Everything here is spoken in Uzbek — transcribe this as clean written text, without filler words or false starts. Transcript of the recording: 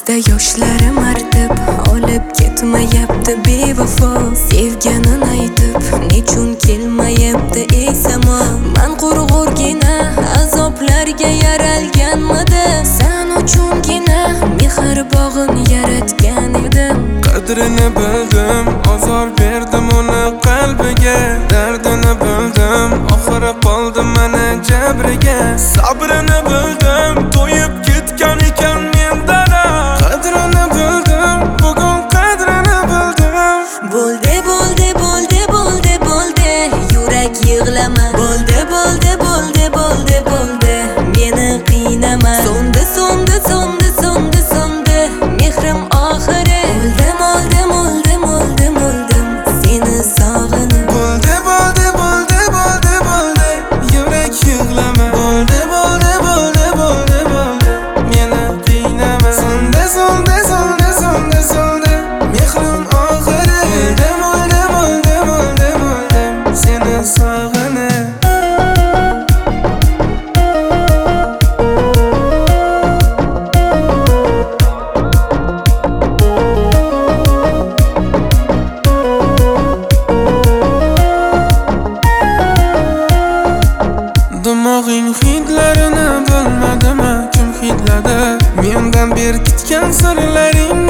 Ko'zda yoshlarim artib, olib ketmayapti bevafo. Sevganin aytib, nechun kelmayapti ey samo. Men qurg'urgina azoblarga yaralganmidi. Sen uchungina mehr bog'in yaratgan edim. Qadrini bildim, azor berdim uni qalbiga. Dardini bildim, oxiri qoldim mana jabriga. Sabrini bildim, to'yib ketgan ekan mendan. Qadrini bildim, bugun qadrini bildim. Bo'ldi, bo'ldi, bo'ldi, bo'ldi, bo'ldi, yurak yig'lama. Bo'ldi, bo'ldi, bo'ldi, bo'ldi, bo'ldi, meni qiynama. So'ndi, so'ndi, so'ndi, so'ndi, so'ndi, mehrim oxiri. O'ldim, o'ldim, o'ldim, o'ldim, o'ldim, seni sog'inib. Bo'ldi, bo'ldi, bo'ldi, bo'ldi, bo'ldi, yurak yig'lama. Bo'ldi, bo'ldi, bo'ldi, bo'ldi, bo'ldi, meni qiynama. So'ndi, so'ndi, so'ndi, so'ndi, so'ndi, mehrim oxiri. O'ldim, o'ldim, o'ldim, o'ldim, o'ldim, seni sog'inib. Dimog'ing hidlarini bilmadimi, kim hidladi? Mendan berkitgan sirlaring